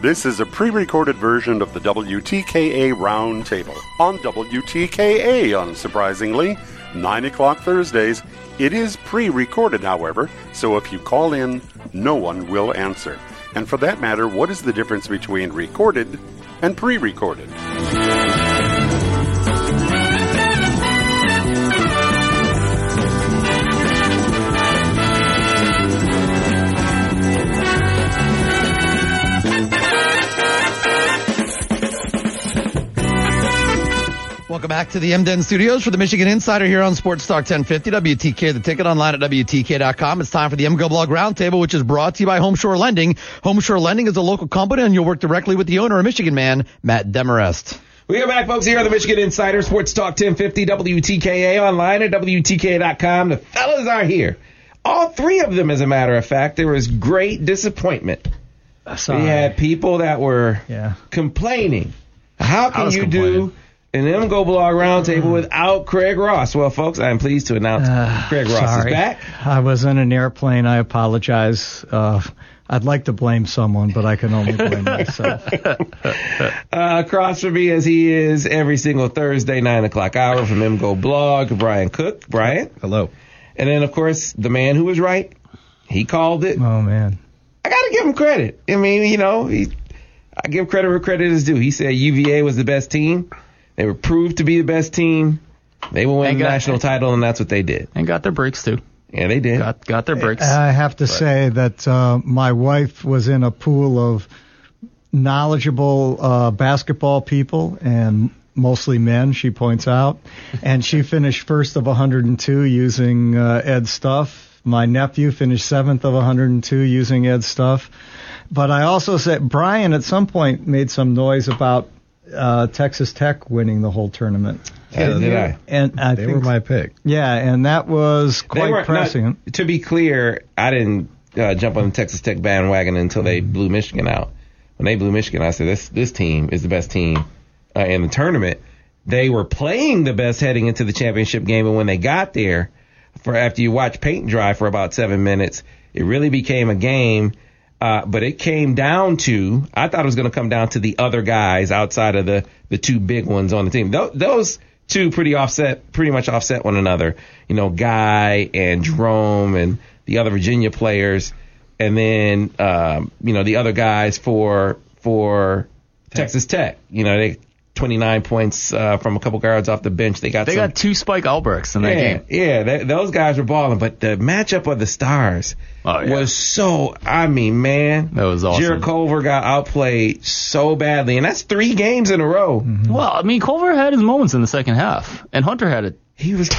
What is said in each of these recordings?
This is a pre-recorded version of the WTKA Roundtable on WTKA, unsurprisingly, 9 o'clock Thursdays. It is pre-recorded, however, so if you call in, no one will answer. And for that matter, what is the difference between recorded and pre-recorded? Welcome back to the MDen Studios for the Michigan Insider here on Sports Talk 1050 WTK. The ticket online at WTK.com. It's time for the MGO Blog Roundtable, which is brought to you by Homeshore Lending. Homeshore Lending is a local company, and you'll work directly with the owner, a Michigan man, Matt Demarest. We are back, folks, here on the Michigan Insider, Sports Talk 1050 WTKA, online at WTK.com. The fellas are here. All three of them, as a matter of fact. There was great disappointment. We had people that were complaining. How can you do an MGO Blog Roundtable without Craig Ross? Well, folks, I'm pleased to announce Craig Ross is back. I was in an airplane. I apologize. I'd like to blame someone, but I can only blame myself. Across from me, as he is every single Thursday, 9 o'clock hour from MGO Blog, Brian Cook. Brian. Hello. And then, of course, the man who was right. He called it. Oh, man. I got to give him credit. I mean, you know, I give credit where credit is due. He said UVA was the best team. They were proved to be the best team. They will win the national title, and that's what they did. And got their breaks, too. Yeah, they did. Got their breaks. I have to say that my wife was in a pool of knowledgeable basketball people, and mostly men, she points out. And she finished first of 102 using Ed's stuff. My nephew finished 7th of 102 using Ed's stuff. But I also said, Brian at some point made some noise about Texas Tech winning the whole tournament. Did I? And they were my pick. Yeah, and that was quite prescient. To be clear, I didn't jump on the Texas Tech bandwagon until they blew Michigan out. When they blew Michigan, I said, this team is the best team in the tournament. They were playing the best heading into the championship game, and when they got there, after you watch paint dry for about 7 minutes, it really became a game. But it came down to, I thought it was going to come down to the other guys outside of the two big ones on the team. Those two pretty much offset one another. You know, Guy and Jerome and the other Virginia players. And then, the other guys for Texas Tech. You know, they 29 points from a couple guards off the bench. They got two Spike Albrechts in that game. Yeah, those guys were balling. But the matchup of the stars was so, man. That was awesome. Jarrett Culver got outplayed so badly. And that's 3 games in a row. Mm-hmm. Well, I mean, Culver had his moments in the second half. And Hunter had He was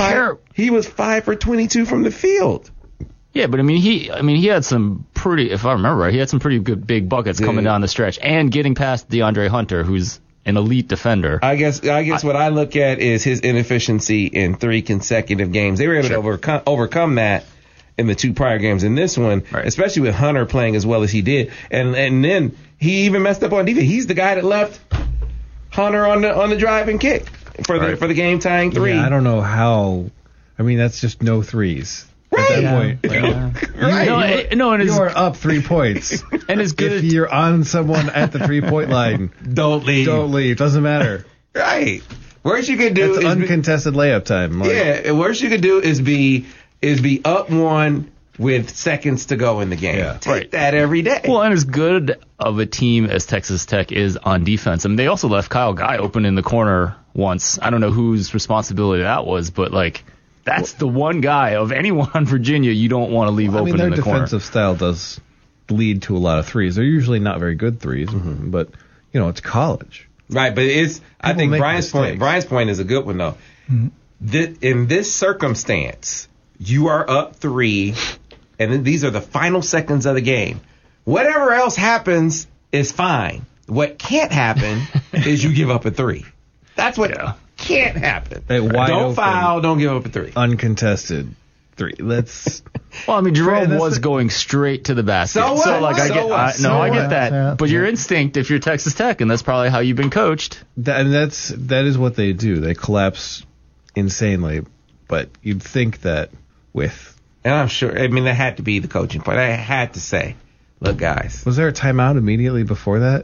5 for 22 from the field. Yeah, but he had some pretty, if I remember right, he had some pretty good big buckets coming down the stretch and getting past DeAndre Hunter, who's an elite defender. I guess what I look at is his inefficiency in 3 consecutive games. They were able to overcome that in the 2 prior games. In this one, especially with Hunter playing as well as he did, and then he even messed up on defense. He's the guy that left Hunter on the drive and kick for the game tying 3. Yeah, I don't know how. I mean, that's just no threes. Right. At that point. Right. You are up 3 points. And it's good. If you're on someone at the 3-point line, don't leave. Doesn't matter. Right. Worst you could do is uncontested layup time. Worst you could do is be up 1 with seconds to go in the game. Yeah. Take that every day. Well, and as good of a team as Texas Tech is on defense, I mean, they also left Kyle Guy open in the corner once. I don't know whose responsibility that was, but that's the one guy of anyone on Virginia you don't want to leave open in the corner. Their defensive style does lead to a lot of threes. They're usually not very good threes, but it's college. Right, but I think Brian's point is a good one though. Mm-hmm. In this circumstance, you are up 3, and then these are the final seconds of the game. Whatever else happens is fine. What can't happen is you give up a 3. That's what can't happen. Don't foul. Don't give up a 3. Uncontested 3. Let's. Well, I mean, Jerome was going straight to the basket. So what? I get that. Yeah. But your instinct, if you're Texas Tech, and that's probably how you've been coached. That is what they do. They collapse insanely. But you'd think that with. And I'm sure. I mean, that had to be the coaching part. I had to say, look, guys. Was there a timeout immediately before that?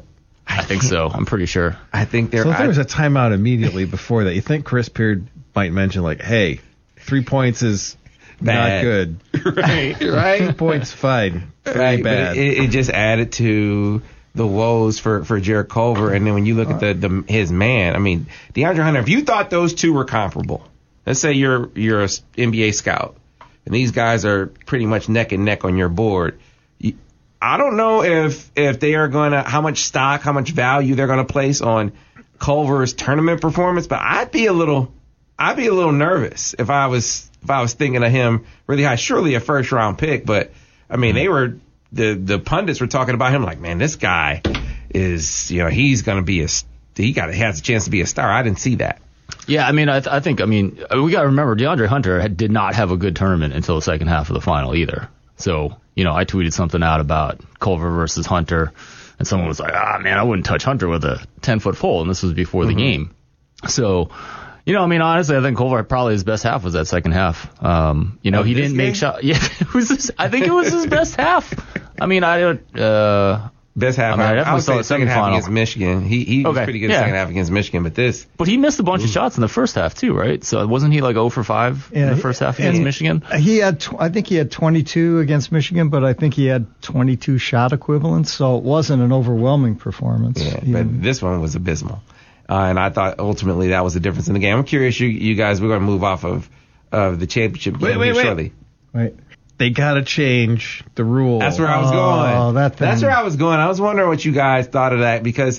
I think so. I'm pretty sure. I think they're. So if there was a timeout immediately before that, you think Chris Beard might mention like, "Hey, 3 points is Bad. not good. right, 2 right, points fine, right. bad." But it just added to the woes for Jarrett Culver. And then when you look at his man, I mean, DeAndre Hunter. If you thought those two were comparable, let's say you're a NBA scout, and these guys are pretty much neck and neck on your board. I don't know if they are going to, how much value they're going to place on Culver's tournament performance, but I'd be a little nervous if I was thinking of him really high. Surely a first round pick, but I mean, the pundits were talking about him like, man, this guy is, he's going to be has a chance to be a star. I didn't see that. Yeah, I mean, I think we got to remember DeAndre Hunter did not have a good tournament until the second half of the final either. So, I tweeted something out about Culver versus Hunter, and someone was like, man, I wouldn't touch Hunter with a 10-foot pole, and this was before the game. So, honestly, I think Culver probably his best half was that second half. He didn't make shots. Yeah, I think it was his best half. I mean, Best half. I would say the second half against Michigan. He was pretty good in the second half against Michigan, but he missed a bunch of shots in the first half too, right? So wasn't he like 0 for 5 in the first half against Michigan? I think he had 22 against Michigan, but I think he had 22 shot equivalents, so it wasn't an overwhelming performance. Yeah, but this one was abysmal, and I thought ultimately that was the difference in the game. I'm curious, you guys. We're going to move off of the championship game shortly. Wait. They got to change the rule. That's where I was going. Oh, That's where I was going. I was wondering what you guys thought of that, because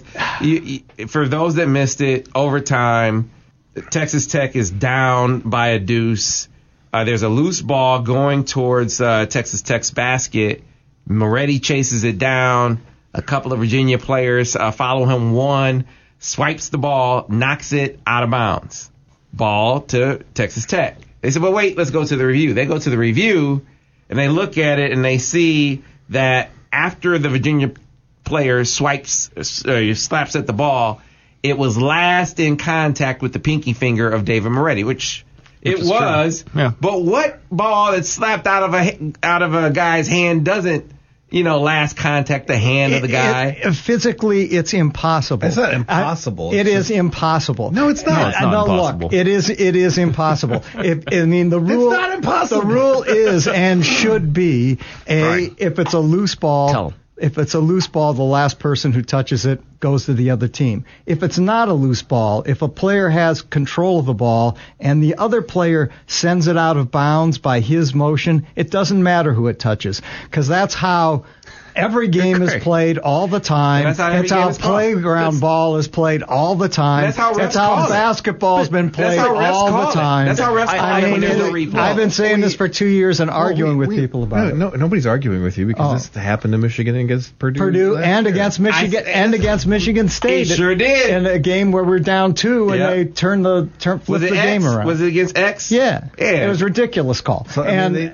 for those that missed it, overtime, Texas Tech is down by a deuce. There's a loose ball going towards Texas Tech's basket. Moretti chases it down. A couple of Virginia players follow him. One swipes the ball, knocks it out of bounds. Ball to Texas Tech. They said, well, wait, let's go to the review. They go to the review, and they look at it, and they see that after the Virginia player slaps at the ball, it was last in contact with the pinky finger of David Moretti, which it was. Yeah. But what ball that's slapped out of a guy's hand doesn't, last contact the hand of the guy? Physically, it's impossible. It's not impossible. It is impossible. No, it's not. No, it's not impossible. Look, it is impossible. The rule. It's not impossible. The rule is and should be if it's a loose ball. Tell 'em. If it's a loose ball, the last person who touches it goes to the other team. If it's not a loose ball, if a player has control of the ball and the other player sends it out of bounds by his motion, it doesn't matter who it touches, because that's how every game is played all the time. That's how playground ball is played all the time. That's how basketball has been played all the time. That's how refs call it when there's a replay. I've been saying this for 2 years and arguing with people about it. No, nobody's arguing with you, because this happened to Michigan against Purdue and against Michigan against Michigan State. It sure did. In a game where we're down 2 and they flipped the game around. Was it against X? Yeah. It was a ridiculous call. So,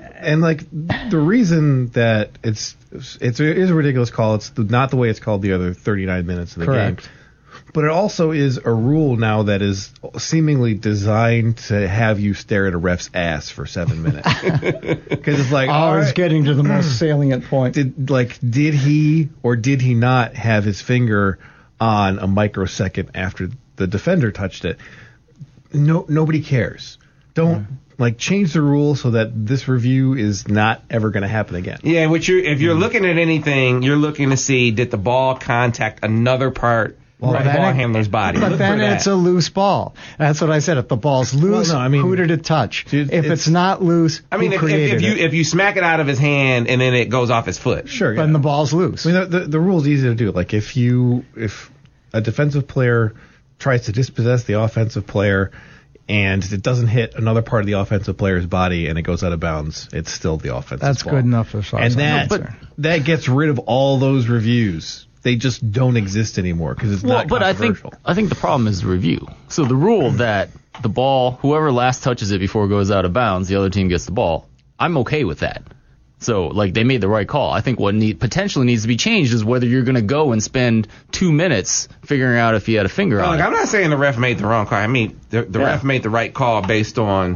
the reason that it is a ridiculous call. It's not the way it's called the other 39 minutes of the game. But it also is a rule now that is seemingly designed to have you stare at a ref's ass for 7 minutes. Because it's like, it's getting to the most salient point. Did he or did he not have his finger on a microsecond after the defender touched it? No, nobody cares. Don't change the rule so that this review is not ever going to happen again. Yeah, if you're looking at anything, you're looking to see, did the ball contact another part of the ball handler's body? But then it's a loose ball. That's what I said. If the ball's loose, who did it touch? Dude, if it's not loose, who created it? If you smack it out of his hand and then it goes off his foot, sure, then the ball's loose. I mean, the rule's easy to do. Like if a defensive player tries to dispossess the offensive player, and it doesn't hit another part of the offensive player's body and it goes out of bounds, it's still the offensive That's ball. Good enough as far as I'm concerned. That gets rid of all those reviews. They just don't exist anymore because it's not controversial. I think the problem is the review. So the rule that the ball, whoever last touches it before it goes out of bounds, the other team gets the ball, I'm okay with that. So, they made the right call. I think what potentially needs to be changed is whether you're going to go and spend 2 minutes figuring out if he had a finger on it. I'm not saying the ref made the wrong call. I mean, the ref made the right call based on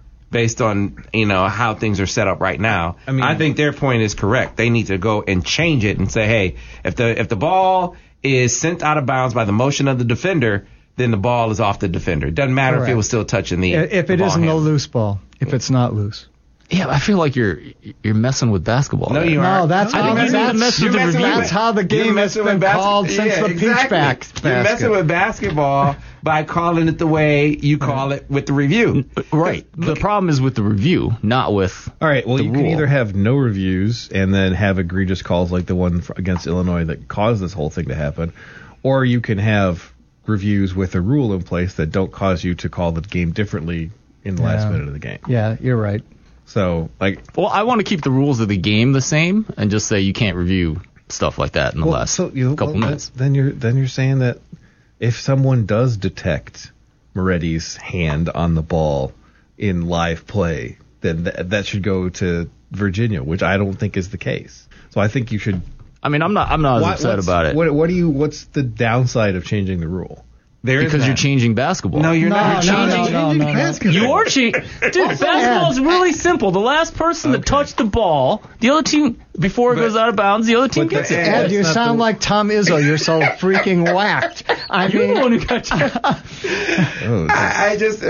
how things are set up right now. I think their point is correct. They need to go and change it and say, hey, if the ball is sent out of bounds by the motion of the defender, then the ball is off the defender. It doesn't matter if it was still touching the If it isn't a loose ball, if it's not loose. Yeah, I feel like you're messing with basketball. No, there. you aren't. No, that's how that's how the game has been called since the peach basket. You're messing with basketball by calling it the way you call it with the review. Right. The problem is with the review, not with All right, well, the you rule. can either have no reviews and then have egregious calls like the one against Illinois that caused this whole thing to happen, or you can have reviews with a rule in place that don't cause you to call the game differently in the last minute of the game. Yeah, you're right. So, Well, I want to keep the rules of the game the same and just say you can't review stuff like that in the last couple minutes. Then you're saying that if someone does detect Moretti's hand on the ball in live play, then that should go to Virginia, which I don't think is the case. So I think you should. I mean, I'm not as upset about it. What's the downside of changing the rule? Because you're changing basketball. No, you're not. You're changing basketball. You are changing. Dude, basketball is really simple. The last person that touched the ball, the other team, before it goes out of bounds, the other team gets it. Ed, you sound like Tom Izzo. You're so freaking whacked. You're the one who got I just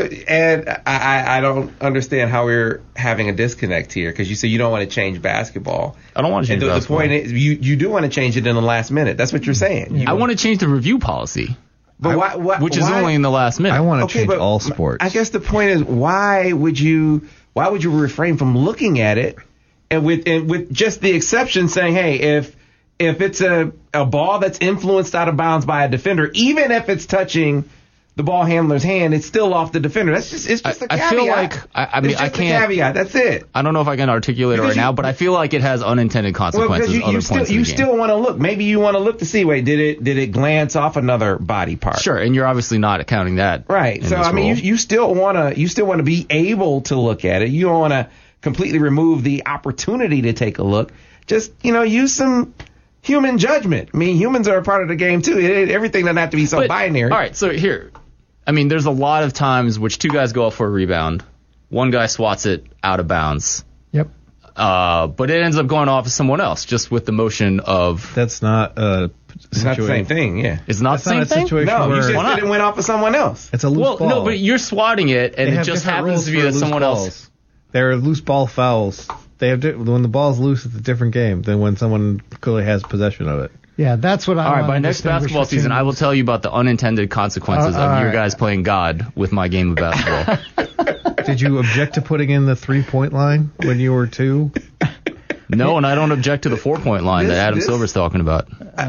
I don't understand how we're having a disconnect here because you say you don't want to change basketball. I don't want to change basketball. The point is you do want to change it in the last minute. That's what you're saying. I want to change the review policy. But which is only in the last minute. I want to change all sports. I guess the point is, why would you refrain from looking at it, and with just the exception saying, hey, if it's a ball that's influenced out of bounds by a defender, even if it's touching the ball handler's hand, it's still off the defender. It's just a caveat. I feel like I can't. A caveat. That's it. I don't know if I can articulate it right now, but I feel like it has unintended consequences. You still want to look. Maybe you want to look to see. Wait, did it glance off another body part? Sure, and you're obviously not accounting that. Right. So I mean, you still want to be able to look at it. You don't want to completely remove the opportunity to take a look. Just use some human judgment. I mean, humans are a part of the game too. Everything doesn't have to be so binary. All right. So here. I mean, there's a lot of times which two guys go up for a rebound. One guy swats it out of bounds. Yep. But it ends up going off of someone else just with the motion of... That's not a It's not the same thing, yeah. It's not the same thing? No, you just said it went off of someone else. It's a loose ball. No, but you're swatting it, and it just happens to be that someone else... There are loose ball fouls. When the ball's loose, it's a different game than when someone clearly has possession of it. Yeah, that's what I All right, by next basketball season, I will tell you about the unintended consequences of your guys playing God with my game of basketball. Did you object to putting in the 3-point line when you were 2? No, and I don't object to the 4-point line that Adam Silver's talking about.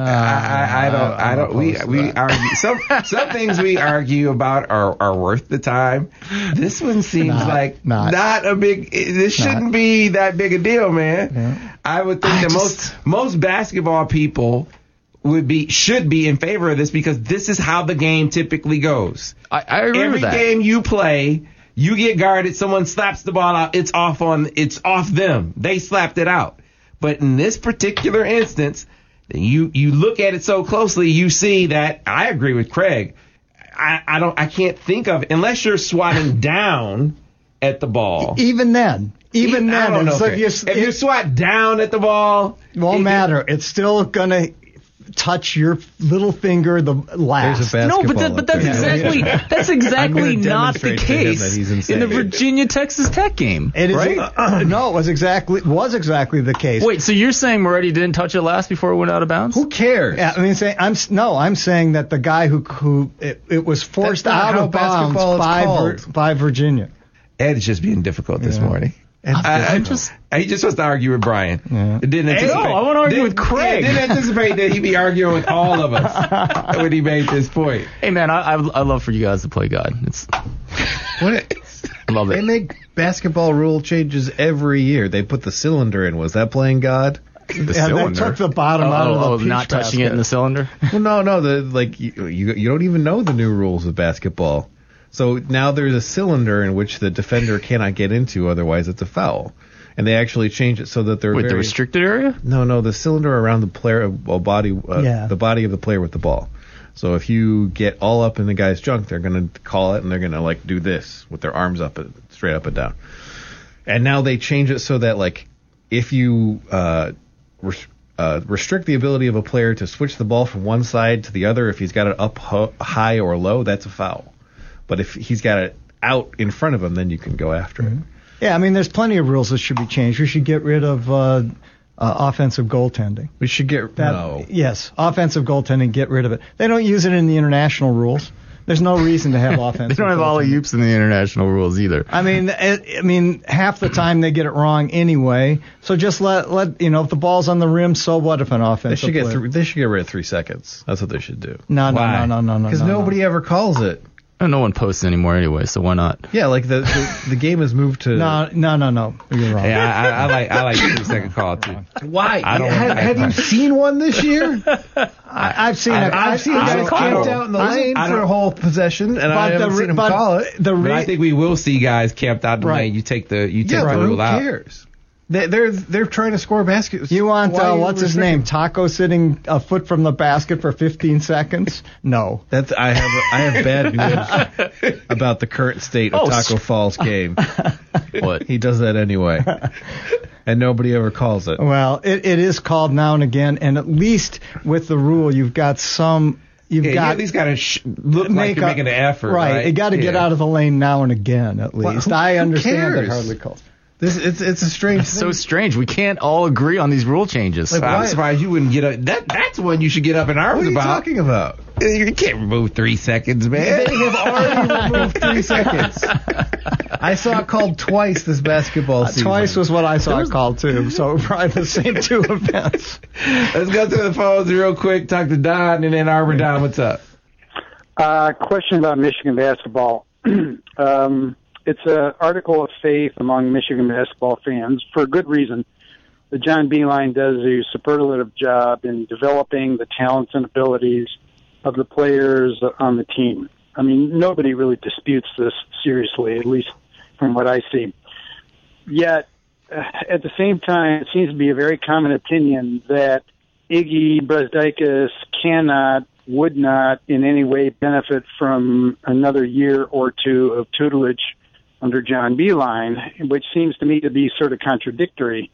I don't. We argue. Some things we argue about are worth the time. This one seems not a big. This shouldn't be that big a deal, man. Yeah. I would think that most basketball people should be in favor of this because this is how the game typically goes. I agree with that. Every game you play, you get guarded, someone slaps the ball out, it's off them. They slapped it out. But in this particular instance, you look at it so closely, you see that I agree with Craig. I can't think of, unless you're swatting down at the ball. Even then. I don't know. If you swat down at the ball, won't matter. It's still gonna touch your little finger the last. No, but that's exactly not the case in the Virginia Texas Tech game. It is, right? No, it was exactly the case. Wait, so you're saying Moretti didn't touch it last before it went out of bounds? Who cares? Yeah, I'm saying that the guy who it was forced out of bounds by Virginia. Ed is just being difficult this morning. He just wants to argue with Brian. Yeah. I want to argue with Craig. Didn't anticipate that he'd be arguing with all of us when he made this point. Hey man, I love for you guys to play God. I love it. They make basketball rule changes every year. They put the cylinder in. Was that playing God? They took the bottom out of the not touching it in the cylinder. Well, no. You don't even know the new rules of basketball. So now there's a cylinder in which the defender cannot get into, otherwise it's a foul. And they actually change it so that they're the restricted area? No, the cylinder around the player body, the body of the player with the ball. So if you get all up in the guy's junk, they're going to call it and they're going to do this with their arms up, straight up and down. And now they change it so that if you restrict the ability of a player to switch the ball from one side to the other if he's got it up high or low, that's a foul. But if he's got it out in front of him, then you can go after it. Yeah, I mean, there's plenty of rules that should be changed. We should get rid of offensive goaltending. We should get no. Yes, offensive goaltending, get rid of it. They don't use it in the international rules. There's no reason to have offensive. They don't have alley-oops in the international rules either. I mean, half the time they get it wrong anyway. So just let if the ball's on the rim, so what if an offensive They should get rid of 3 seconds. That's what they should do. No. Because nobody ever calls it. No one posts anymore anyway, so why not? Yeah, like the game has moved to. No. You're wrong. Yeah, I like 2-second call too. Why? Have you seen one this year? I've seen guys camped out in the lane for a whole possession, and I haven't seen them call it. But I think we will see guys camped out in the lane. You take the rule out. Who cares? They're trying to score baskets. You want what's his name? Taco sitting a foot from the basket for 15 seconds? No. I have bad news about the current state of Taco Fall's game. What? He does that anyway, and nobody ever calls it. Well, it is called now and again, and at least with the rule, you've got some. You at least got to look like you're making an effort. Right. You got to get out of the lane now and again, at least. Well, I understand cares? that hardly calls. It's a strange thing. So strange. We can't all agree on these rule changes. I'm surprised you wouldn't get up. That's one you should get up in arms about. What are you talking about? You can't remove 3 seconds, man. They have already removed 3 seconds. I saw it called twice this basketball season. Twice was what I saw it called, too. So probably the same 2 events. Let's go to the phones real quick. Talk to Don and then Arbor. Don, what's up? Question about Michigan basketball. It's an article of faith among Michigan basketball fans for a good reason. The John Beilein does a superlative job in developing the talents and abilities of the players on the team. I mean, nobody really disputes this seriously, at least from what I see. Yet, at the same time, it seems to be a very common opinion that Iggy Brasdeikis would not in any way benefit from another year or 2 of tutelage under John Beilein, which seems to me to be sort of contradictory.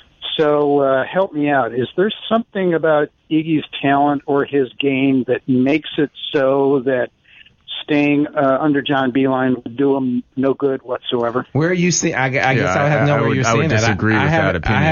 So help me out. Is there something about Iggy's talent or his game that makes it so that staying under John Beilein would do him no good whatsoever? Where are you seeing? I guess I have no where you're seeing that. I would disagree with that opinion.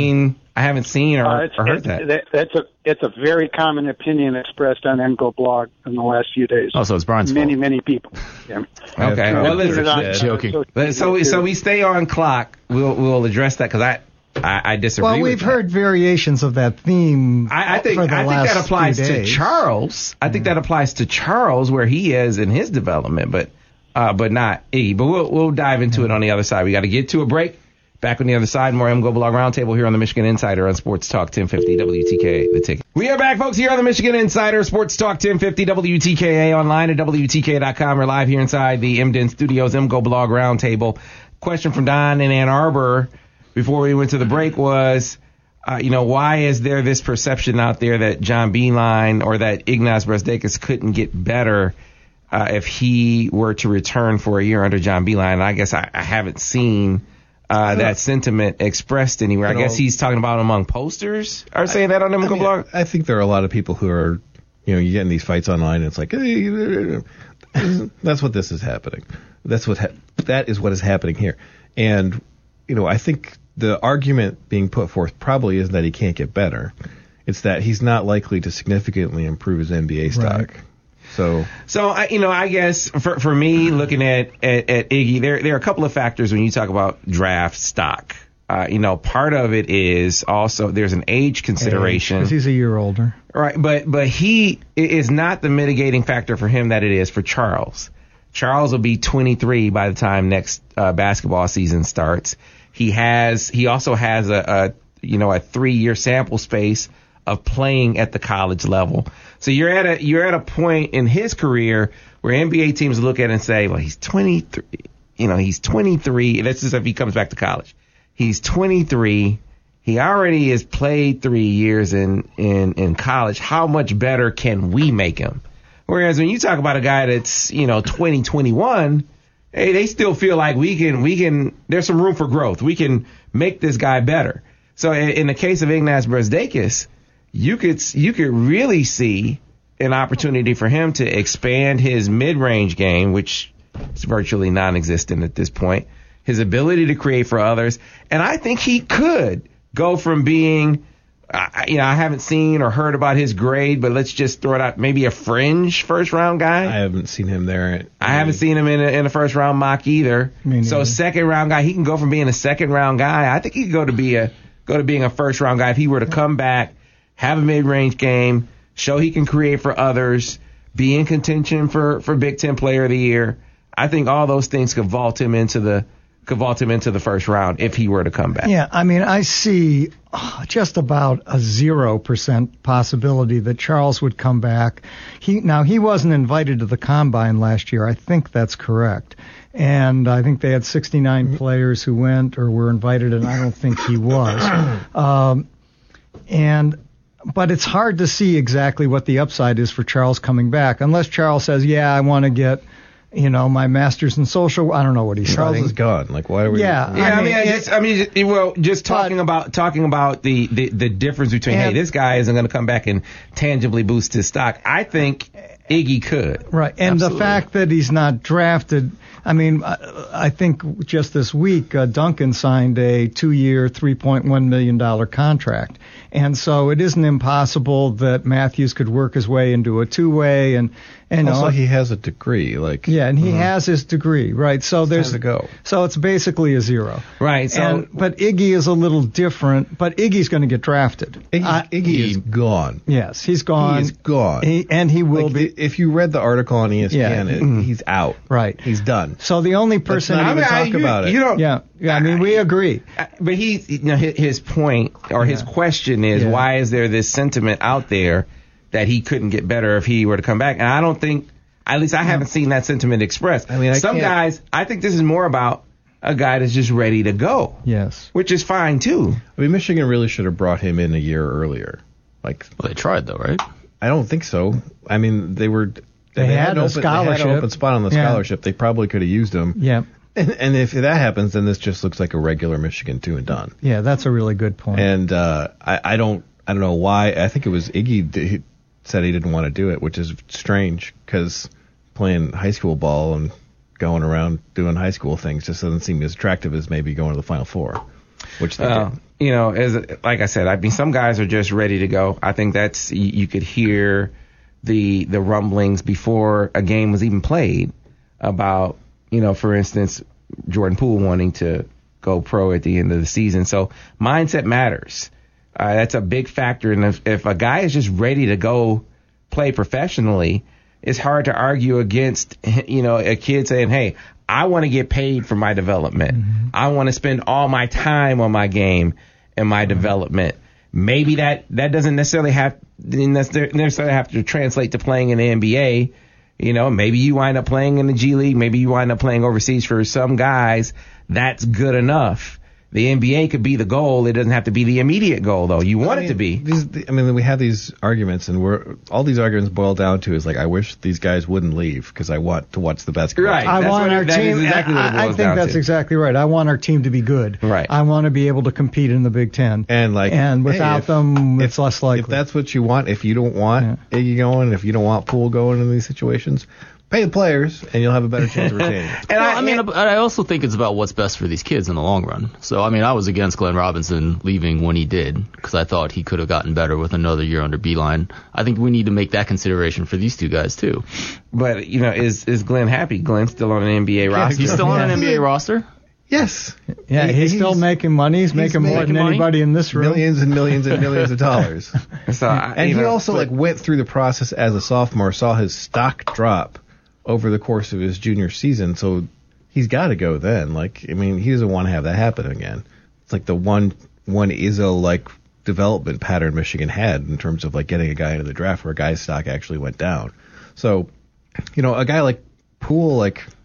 I haven't seen or heard that. It's a very common opinion expressed on MGO blog in the last few days. Oh, so it's Brian's fault. Many people. Yeah. Okay. Well, listen. Joking. So we stay on clock. We'll address that because I disagree. Well, we've heard variations of that theme. I think that applies to Charles. I think that applies to Charles where he is in his development, but not Iggy. But we'll dive into it on the other side. We got to get to a break. Back on the other side, more MGO Blog Roundtable here on the Michigan Insider on Sports Talk 1050 WTKA, The Ticket. We are back, folks, here on the Michigan Insider, Sports Talk 1050 WTKA, online at WTKA.com. We're live here inside the MDN Studios, MGO Blog Roundtable. Question from Don in Ann Arbor before we went to the break was, why is there this perception out there that John Beilein or that Ignaz Brasdeikis couldn't get better if he were to return for a year under John Beilein? And I guess I haven't seen that sentiment expressed anywhere. I guess he's talking about among posters are saying that on the MGO blog. I think there are a lot of people who are, you get in these fights online and it's like, hey, that's what this is happening. That is what is happening here. And, I think the argument being put forth probably isn't that he can't get better. It's that he's not likely to significantly improve his NBA stock. Right. So I guess for me, looking at Iggy, there are a couple of factors when you talk about draft stock. Part of it is also there's an age consideration. Because he's a year older. Right, but he is not the mitigating factor for him that it is for Charles. Charles will be 23 by the time next basketball season starts. He also has a 3-year sample space of playing at the college level. So you're at a point in his career where NBA teams look at it and say, well, he's 23. He's 23. This is if he comes back to college. He's 23. He already has played 3 years in college. How much better can we make him? Whereas when you talk about a guy that's 21, hey, they still feel like we can. There's some room for growth. We can make this guy better. So in the case of Ignaz Brazdeikis, you could really see an opportunity for him to expand his mid-range game, which is virtually non-existent at this point, his ability to create for others. And I think he could go from being, I haven't seen or heard about his grade, but let's just throw it out, maybe a fringe first-round guy. I haven't seen him there. I haven't seen him in a first-round mock either. So second-round guy, he can go from being a second-round guy. I think he could go to being a first-round guy if he were to come back, have a mid-range game, show he can create for others, be in contention for Big Ten Player of the Year. I think all those things could vault him into the first round if he were to come back. Yeah, I mean, I see just about a 0% possibility that Charles would come back. He wasn't invited to the Combine last year. I think that's correct. And I think they had 69 players who went or were invited, and I don't think he was. But it's hard to see exactly what the upside is for Charles coming back, unless Charles says, yeah, I want to get, my master's in social. I don't know what he's Charles studying. is gone. Like, why are we? Yeah, just talking about the difference between, hey, this guy isn't going to come back and tangibly boost his stock. I think Iggy could. Right, and Absolutely. the fact that he's not drafted. I mean, I think just this week, Duncan signed a 2-year, $3.1 million contract. And so it isn't impossible that Matthews could work his way into a two-way. And also, he has a degree. And he has his degree, right? So there's to go. So it's basically a 0. Right. So, but Iggy is a little different. But Iggy's going to get drafted. Iggy is gone. Yes, he's gone. He is gone. He will be. If you read the article on ESPN, he's out. Right. He's done. So the only person talk about it. You don't. Yeah. I mean, we agree. But his point or his question is, why is there this sentiment out there that he couldn't get better if he were to come back? And I don't think, at least I haven't seen that sentiment expressed. I mean, some guys, I think this is more about a guy that's just ready to go. Yes. Which is fine too. I mean, Michigan really should have brought him in a year earlier. Well, they tried though, right? I don't think so. I mean, they had a scholarship. They had an open spot on the scholarship. They probably could have used him. Yeah. And if that happens, then this just looks like a regular Michigan 2 and done. Yeah, that's a really good point. And I don't know why. I think it was Iggy that said he didn't want to do it, which is strange because playing high school ball and going around doing high school things just doesn't seem as attractive as maybe going to the Final Four, which they did. As like I said, I mean, some guys are just ready to go. I think that's you could hear the rumblings before a game was even played about, for instance, Jordan Poole wanting to go pro at the end of the season. So mindset matters. That's a big factor. And if a guy is just ready to go play professionally, it's hard to argue against, a kid saying, hey, I want to get paid for my development. Mm-hmm. I want to spend all my time on my game and my development. Maybe that doesn't necessarily have to translate to playing in the NBA. Maybe you wind up playing in the G League. Maybe you wind up playing overseas. For some guys, that's good enough. The NBA could be the goal. It doesn't have to be the immediate goal, though. You want it to be. We have these arguments, and all these arguments boil down to is I wish these guys wouldn't leave because I want to watch the basketball. Right. I want our team. I think that's exactly right. I want our team to be good. Right. I want to be able to compete in the Big Ten. And without them, it's less likely. If that's what you want, if you don't want Iggy going, if you don't want Poole going in these situations, pay the players, and you'll have a better chance of retaining. I also think it's about what's best for these kids in the long run. So, I was against Glenn Robinson leaving when he did because I thought he could have gotten better with another year under Beeline. I think we need to make that consideration for these two guys, too. But, is Glenn happy? Glenn's still on an NBA roster. He's still on an NBA roster? Yes. Yeah, he's still making money. He's making more than anybody in this room. Millions and millions and millions of dollars. He also went through the process as a sophomore, saw his stock drop over the course of his junior season, so he's got to go then. He doesn't want to have that happen again. It's like the one Izzo development pattern Michigan had in terms of getting a guy into the draft where a guy's stock actually went down. So, a guy like Poole,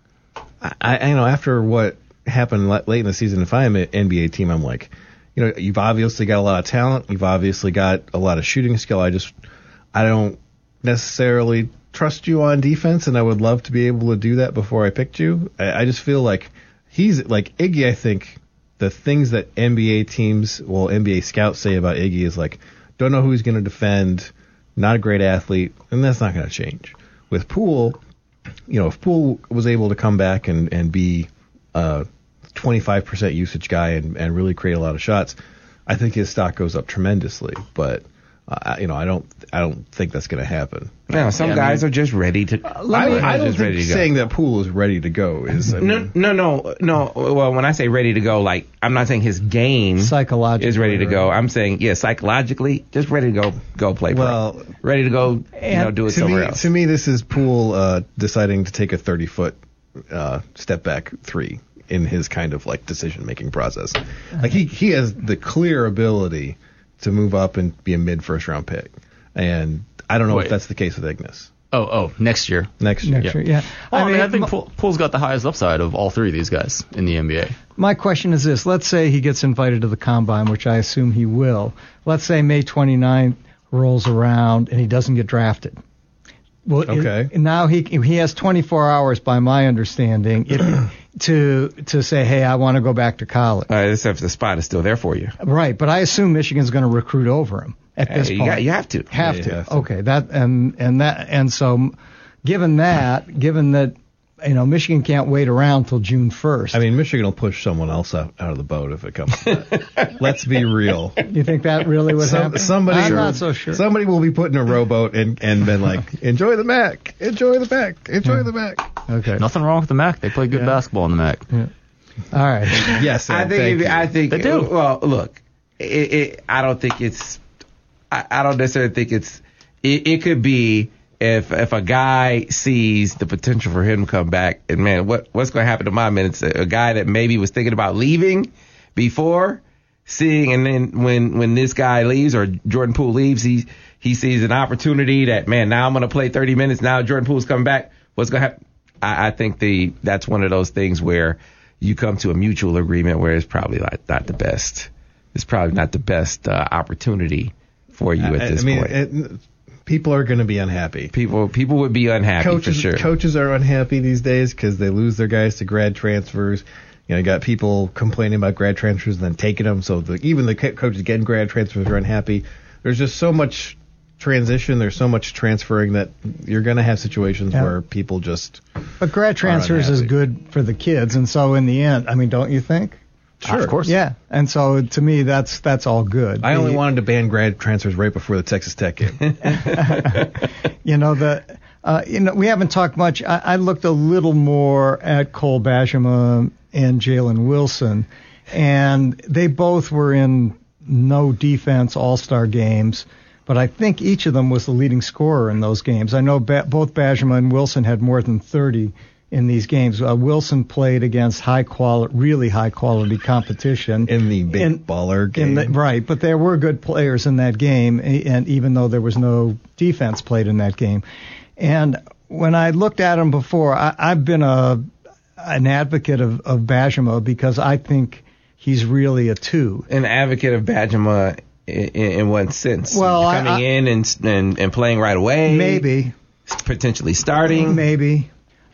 I after what happened late in the season, if I'm an NBA team, I'm you've obviously got a lot of talent, you've obviously got a lot of shooting skill. I don't necessarily trust you on defense, and I would love to be able to do that before I picked you. I just feel like he's Iggy. I think the things that NBA scouts say about Iggy is like, don't know who he's going to defend, not a great athlete, and that's not going to change. With Poole, if Poole was able to come back and be a 25% usage guy and really create a lot of shots, I think his stock goes up tremendously. But I don't think that's going to happen. No, some guys are just ready to. I don't think saying that Poole is ready to go is. No. Well, when I say ready to go, like I'm not saying his game psychologically is ready to go. I'm saying psychologically, just ready to go play. Well, ready to go, do it somewhere else. To me, this is Poole deciding to take a 30-foot step back three in his kind of like decision making process. Like he has the clear ability to move up and be a mid-first round pick. And I don't know if that's the case with Ignas. Next year. Next year, yeah. Well, I think Poole's got the highest upside of all three of these guys in the NBA. My question is this. Let's say he gets invited to the Combine, which I assume he will. Let's say May 29th rolls around and he doesn't get drafted. Well, okay. Now he has 24 hours, by my understanding, to say, hey, I want to go back to college. Except the spot is still there for you. Right, but I assume Michigan's going to recruit over him at this point. You have to. Have to. Okay, so given that Michigan can't wait around till June 1st. I mean, Michigan will push someone else out of the boat if it comes to that. Let's be real. You think that really would happen? I'm not so sure. Somebody will be put in a rowboat and been like, enjoy the MAC, enjoy the MAC, enjoy the MAC. Okay. Nothing wrong with the MAC. They play good basketball in the MAC. Yeah. All right. Yes, I think they do. Well, look, I don't think it's. I don't necessarily think it's. It could be. If a guy sees the potential for him to come back, and man, what's going to happen to my minutes? A guy that maybe was thinking about leaving before, seeing, and then when this guy leaves or Jordan Poole leaves, he sees an opportunity that, man, now I'm going to play 30 minutes. Now Jordan Poole's coming back. What's going to happen? I think that's one of those things where you come to a mutual agreement where it's probably not the best. It's probably not the best opportunity for you at this point. People are going to be unhappy. People would be unhappy for sure. Coaches are unhappy these days because they lose their guys to grad transfers. You got people complaining about grad transfers and then taking them. So even the coaches getting grad transfers are unhappy. There's just so much transition. There's so much transferring that you're going to have situations where people just. But grad transfers is good for the kids, and so in the end, I mean, don't you think? Sure. Of course. Yeah. And so to me, that's all good. I only wanted to ban grad transfers right before the Texas Tech game. We haven't talked much. I looked a little more at Cole Bajema and Jalen Wilson, and they both were in no defense all-star games, but I think each of them was the leading scorer in those games. I know both Bajema and Wilson had more than 30 in these games. Wilson played against really high quality competition in the big baller game. Right, but there were good players in that game, and even though there was no defense played in that game. And when I looked at him before, I've been an advocate of Bajema because I think he's really a 2. An advocate of Bajema in what sense? Well, coming in and playing right away. Maybe. Potentially starting. Maybe.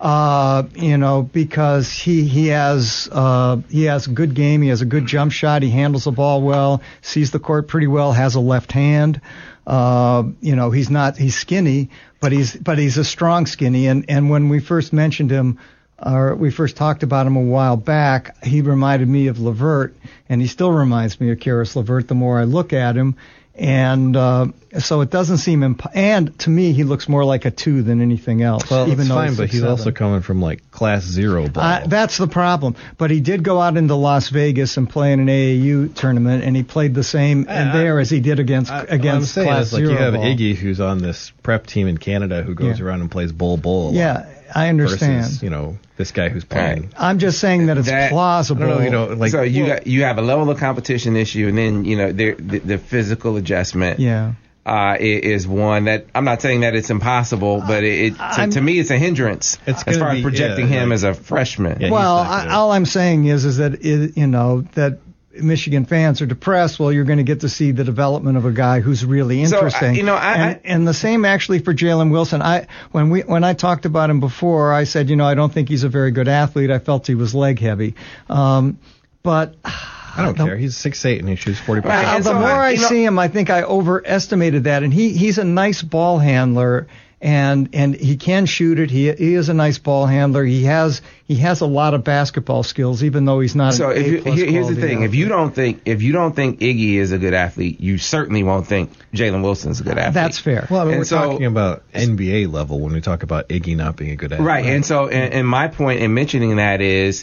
Because he has a good game. He has a good jump shot. He handles the ball well, sees the court pretty well, has a left hand. He's skinny, but he's a strong skinny. And when we first mentioned him, or we first talked about him a while back, he reminded me of LeVert, and he still reminds me of Karis LeVert the more I look at him. And so it doesn't seem and to me, he looks more like a 2 than anything else. Well, even fine, but he's also coming from like class 0 ball. That's the problem. But he did go out into Las Vegas and play in an AAU tournament, and he played the same there as he did against class 0 you have ball. Iggy, who's on this prep team in Canada, who goes around and plays bull. Yeah, I understand. Versus, this guy who's playing. Right. I'm just saying that it's plausible. So you have a level of competition issue, and then the physical adjustment. Yeah. Is one that I'm not saying that it's impossible, but to me it's a hindrance as far as projecting him as a freshman. Yeah, all I'm saying is that that Michigan fans are depressed. Well, you're going to get to see the development of a guy who's really interesting. So, and the same actually for Jalen Wilson. When I talked about him before, I said, I don't think he's a very good athlete. I felt he was leg heavy. But I don't care. He's 6'8" and he shoots 40%. The more I see him, I think I overestimated that. And he's a nice ball handler, and he can shoot it. He is a nice ball handler. He has a lot of basketball skills, even though he's not. So here's the thing: if you don't think Iggy is a good athlete, you certainly won't think Jalen Wilson's a good athlete. That's fair. Well, I mean, we're talking about NBA level when we talk about Iggy not being a good athlete, right? And so, and my point in mentioning that is,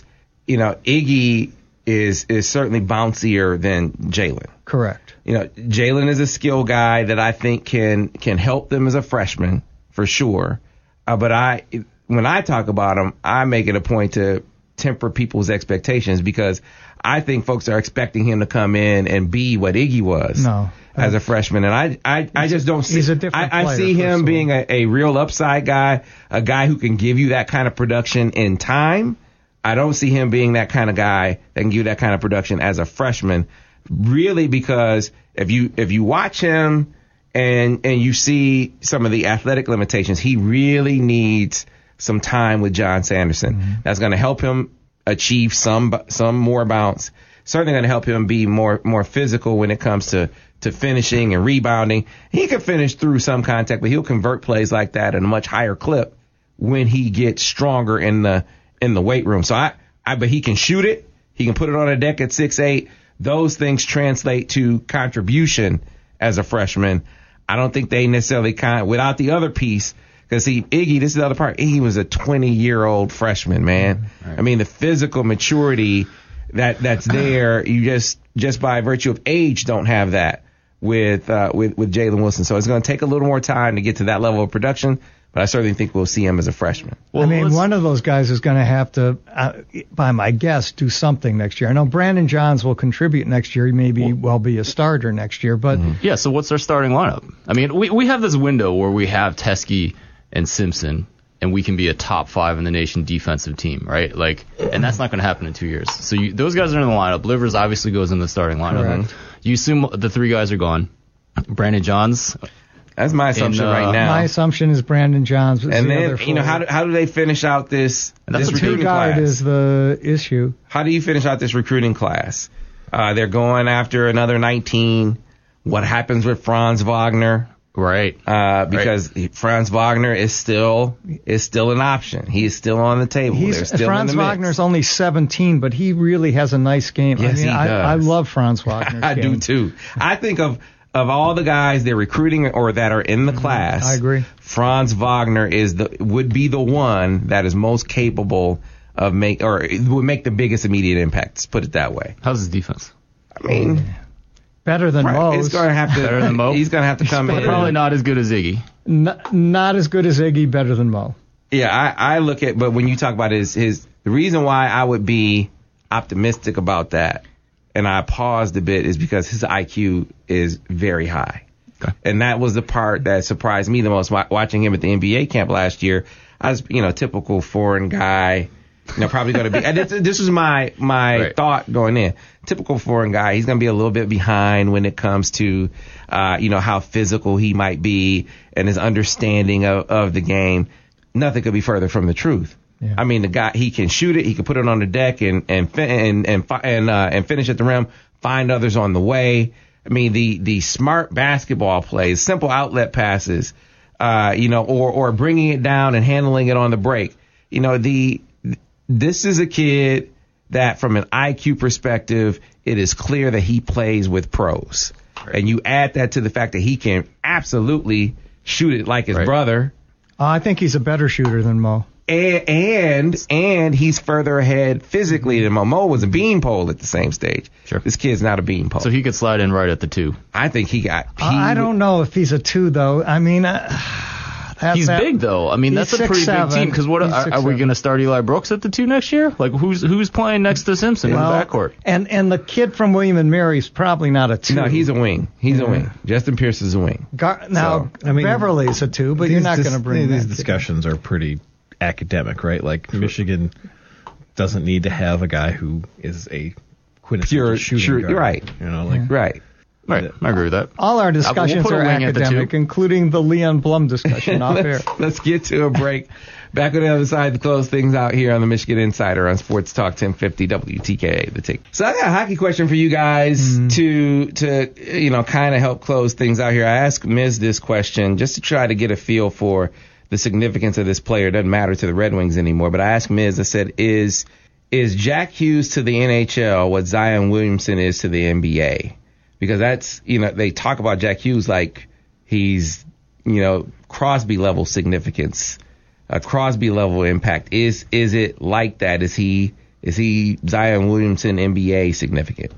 Iggy is certainly bouncier than Jalen. Correct. Jalen is a skill guy that I think can help them as a freshman for sure. But when I talk about him, I make it a point to temper people's expectations because I think folks are expecting him to come in and be what Iggy was as a freshman. And I just don't see. He's a different player. I see him being a real upside guy, a guy who can give you that kind of production in time. I don't see him being that kind of guy that can give you that kind of production as a freshman, really, because if you watch him and you see some of the athletic limitations, he really needs some time with John Sanderson. Mm-hmm. That's going to help him achieve some more bounce. Certainly going to help him be more physical when it comes to finishing and rebounding. He can finish through some contact, but he'll convert plays like that at a much higher clip when he gets stronger in the weight room. So but he can shoot it. He can put it on a deck at 6'8". Those things translate to contribution as a freshman. I don't think they necessarily without the other piece, because Iggy, this is the other part. Iggy was a 20-year-old freshman, man. Right. I mean, the physical maturity that's there, you just by virtue of age don't have that with Jalen Wilson. So it's going to take a little more time to get to that level of production. But I certainly think we'll see him as a freshman. Well, one of those guys is going to have to, by my guess, do something next year. I know Brandon Johns will contribute next year. He may be a starter next year. But yeah, so what's our starting lineup? I mean, we have this window where we have Teske and Simpson, and we can be a top 5 in the nation defensive team, right? And that's not going to happen in 2 years. So those guys are in the lineup. Livers obviously goes in the starting lineup. Correct. You assume the 3 guys are gone. Brandon Johns. That's my assumption right now. My assumption is Brandon Johns. And then, how do they finish out this recruiting class? Is the issue. How do you finish out this recruiting class? They're going after another 19. What happens with Franz Wagner? Right. Because Franz Wagner is still an option. He is still on the table. They're still Franz in the mix. Wagner's only 17, but he really has a nice game. Yes, he does. I love Franz Wagner's I game. do too. I think of all the guys they're recruiting or that are in the class, I agree. Franz Wagner would be the one that is most capable of would make the biggest immediate impact. Let's put it that way. How's his defense? I mean, better than Mo's. It's going to have to. Better than Mo? He's going to have to come in. Probably not as good as Iggy. Not as good as Iggy. Better than Mo. Yeah, I look at. But when you talk about the reason why I would be optimistic about that, and I paused a bit, is because his IQ is very high. Okay. And that was the part that surprised me the most watching him at the NBA camp last year. I was, typical foreign guy, probably going to be, and this was my right. thought going in. Typical foreign guy. He's going to be a little bit behind when it comes to, how physical he might be and his understanding of the game. Nothing could be further from the truth. Yeah. I mean, the guy, he can shoot it. He can put it on the deck and finish at the rim. Find others on the way. I mean, the smart basketball plays, simple outlet passes, or bringing it down and handling it on the break. This is a kid that, from an IQ perspective, it is clear that he plays with pros. Right. And you add that to the fact that he can absolutely shoot it like his brother. I think he's a better shooter than Mo. And he's further ahead physically than Mo. Mo was a beanpole at the same stage. Sure. This kid's not a beanpole. So he could slide in right at the 2. I think he got. I don't know if he's a 2 though. I mean, he's big though. I mean, that's a pretty big team. Because what are we going to start Eli Brooks at the 2 next year? Like who's playing next to Simpson in the backcourt? And the kid from William and Mary's probably not a 2. No, he's a wing. He's a wing. Justin Pierce is a wing. Beverly's a 2, but you're not going to bring these discussions are pretty academic, right? Like Michigan doesn't need to have a guy who is a quintessential shooting guard. Right. Right. Right, I agree with that. All our discussions we'll put a are wing at the academic, two. including the Leon Blum discussion off air. Let's get to a break. Back on the other side to close things out here on the Michigan Insider on Sports Talk 1050 WTKA, the tick. So I got a hockey question for you guys to kind of help close things out here. I asked Ms. this question just to try to get a feel for the significance of this player. It doesn't matter to the Red Wings anymore, but I asked Ms. I said, is Jack Hughes to the NHL what Zion Williamson is to the NBA? Because that's, they talk about Jack Hughes like he's, Crosby level significance, a Crosby level impact. Is it like that? Is he Zion Williamson NBA significant?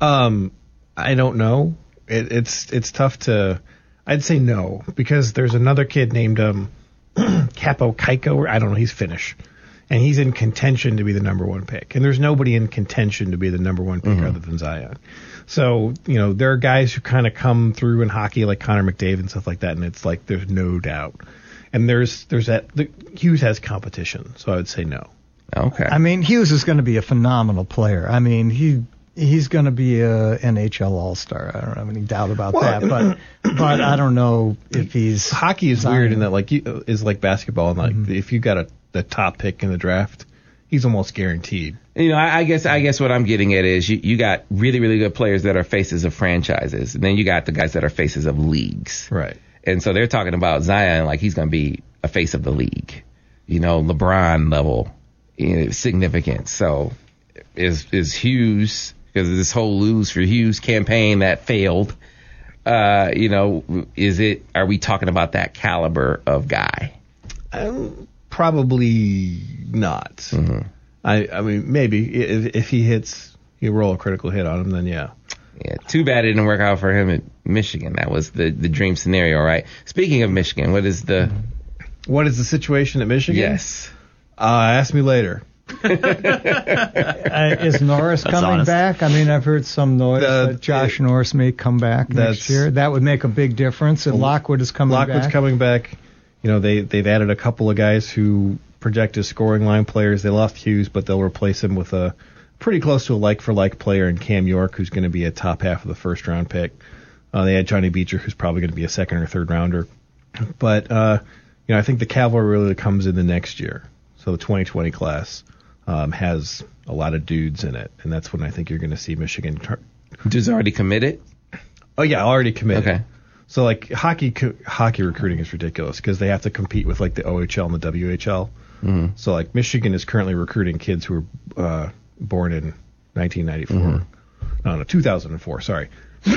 I don't know. It's tough to. I'd say no, because there's another kid named Capo Kaiko. I don't know. He's Finnish, and he's in contention to be the number one pick. And there's nobody in contention to be the number one pick other than Zion. So, there are guys who kind of come through in hockey like Connor McDavid and stuff like that, and it's like there's no doubt. And there's Hughes has competition, so I would say no. Okay. I mean, Hughes is going to be a phenomenal player. I mean, he's going to be a NHL All-Star. I don't have any doubt about that. But I don't know if he's hockey is weird in that is like basketball, and like if you got the top pick in the draft, he's almost guaranteed. I guess what I'm getting at is you got really, really good players that are faces of franchises, and then you got the guys that are faces of leagues. Right. And so they're talking about Zion like he's going to be a face of the league, LeBron level significance. So is Hughes, because of this whole lose for Hughes campaign that failed, are we talking about that caliber of guy? Probably not. Mm-hmm. I mean, maybe if he roll a critical hit on him, then yeah. Yeah, too bad it didn't work out for him at Michigan. That was the dream scenario, right? Speaking of Michigan, what is the situation at Michigan? Yes. Ask me later. Is Norris coming honest. back? I mean, I've heard some noise that Josh Norris may come back next year. That would make a big difference. And Lockwood is coming back. Lockwood's coming back. They've added a couple of guys who project as scoring line players. They lost Hughes, but they'll replace him with a pretty close to a like-for-like player in Cam York, who's going to be a top half of the first-round pick. They had Johnny Beecher, who's probably going to be a second or third rounder. But I think the cavalry really comes in the next year. So the 2020 class has a lot of dudes in it, and that's when I think you're going to see Michigan. Dudes already committed? Oh yeah, already committed. Okay. So like hockey recruiting is ridiculous because they have to compete with like the OHL and the WHL. Mm-hmm. So like Michigan is currently recruiting kids who were born in 1994. Mm-hmm. No, 2004. Sorry.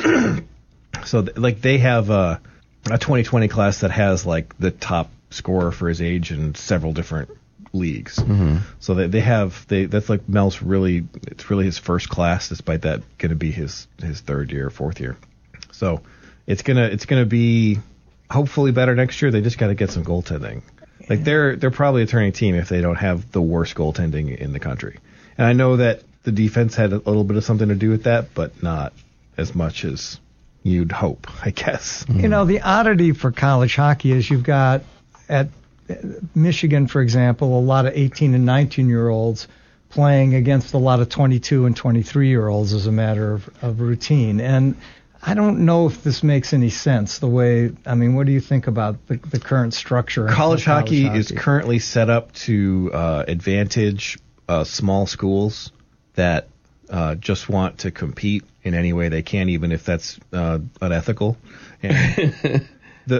So they have a 2020 class that has like the top scorer for his age in several different leagues. Mm-hmm. So that's like Mel's it's really his first class, despite that going to be his third year, fourth year. So it's gonna be hopefully better next year. They just got to get some goaltending. Like they're probably a turning team if they don't have the worst goaltending in the country. And I know that the defense had a little bit of something to do with that, but not as much as you'd hope, I guess. Mm-hmm. The oddity for college hockey is you've got at Michigan, for example, a lot of 18 and 19-year-olds playing against a lot of 22 and 23-year-olds as a matter of routine. And I don't know if this makes any sense. What do you think about the current structure? College hockey is currently set up to advantage small schools that just want to compete in any way they can, even if that's unethical. And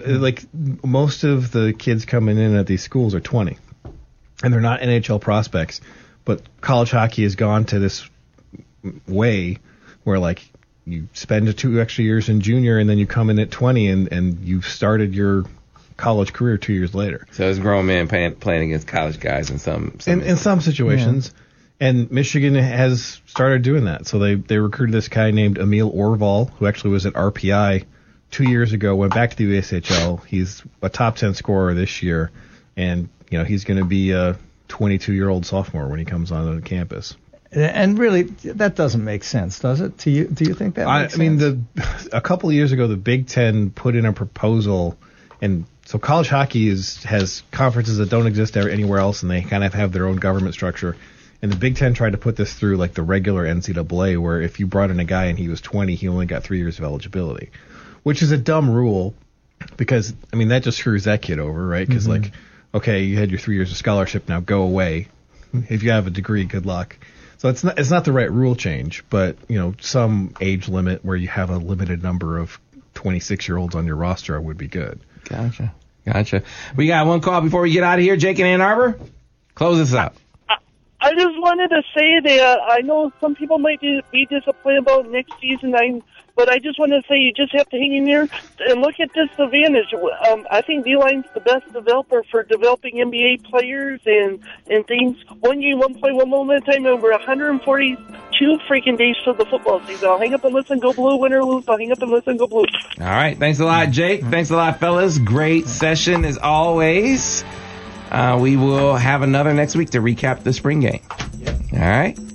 most of the kids coming in at these schools are 20, and they're not NHL prospects. But college hockey has gone to this way where you spend 2 extra years in junior, and then you come in at 20, and you've started your college career 2 years later. So it's grown men playing against college guys in some situations. Yeah. And Michigan has started doing that. So they recruited this guy named Emil Orval, who actually was at RPI 2 years ago, went back to the USHL. He's a top 10 scorer this year, and he's going to be a 22-year-old sophomore when he comes onto campus. And really, that doesn't make sense, does it? Do you think that makes sense? I mean, a couple of years ago, the Big Ten put in a proposal, and so college hockey has conferences that don't exist anywhere else, and they kind of have their own government structure. And the Big Ten tried to put this through like the regular NCAA, where if you brought in a guy and he was 20, he only got 3 years of eligibility, which is a dumb rule because, I mean, that just screws that kid over, right? Because, like, okay, you had your 3 years of scholarship, now go away. If you have a degree, good luck. So it's not the right rule change, but, you know, some age limit where you have a limited number of 26-year-olds on your roster would be good. Gotcha. We got one call before we get out of here. Jake in Ann Arbor, close this out. I just wanted to say that I know some people might be disappointed about next season, but I just wanted to say you just have to hang in there and look at this advantage. I think D-Line's the best developer for developing NBA players and things. 1 game, 1 play, 1 moment at a time, over 142 freaking days for the football season. I'll hang up and listen, go blue, win or lose. I'll hang up and listen, go blue. All right. Thanks a lot, Jake. Thanks a lot, fellas. Great session as always. We will have another next week to recap the spring game. All right.